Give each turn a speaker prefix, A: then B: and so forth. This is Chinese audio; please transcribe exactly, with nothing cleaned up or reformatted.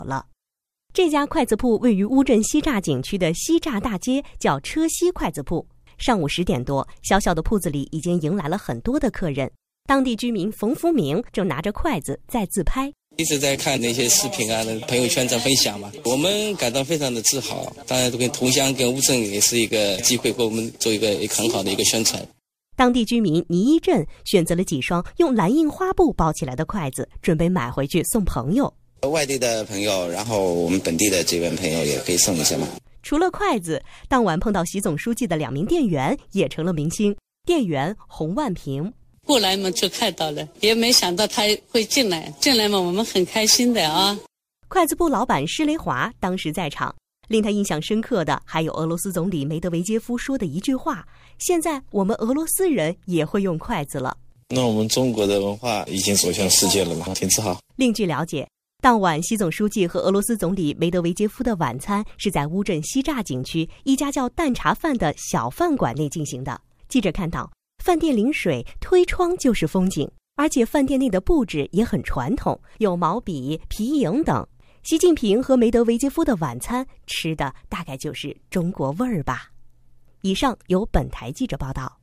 A: 了。这家筷子铺位于乌镇西栅景区的西栅大街，叫车西筷子铺。上午十点多，小小的铺子里已经迎来了很多的客人。当地居民冯福明正拿着筷子在自拍，
B: 一直在看那些视频啊，朋友圈在分享嘛，我们感到非常的自豪。当然，跟同乡跟乌镇也是一个机会，给我们做一个一个很好的一个宣传。
A: 当地居民倪一镇选择了几双用蓝印花布包起来的筷子，准备买回去送朋友。
C: 外地的朋友，然后我们本地的这边朋友也可以送一下嘛。
A: 除了筷子，当晚碰到习总书记的两名店员也成了明星。店员洪万平
D: 过来嘛就看到了，也没想到他会进来，进来嘛我们很开心的啊。
A: 筷子铺老板施雷华当时在场，令他印象深刻的还有俄罗斯总理梅德韦杰夫说的一句话：现在我们俄罗斯人也会用筷子了。
E: 那我们中国的文化已经走向世界了嘛，挺自豪。
A: 另据了解，当晚习总书记和俄罗斯总理梅德韦杰夫的晚餐是在乌镇西栅景区一家叫蛋茶饭的小饭馆内进行的。记者看到，饭店临水，推窗就是风景，而且饭店内的布置也很传统，有毛笔、皮影等。习近平和梅德韦杰夫的晚餐吃的大概就是中国味儿吧。以上由本台记者报道。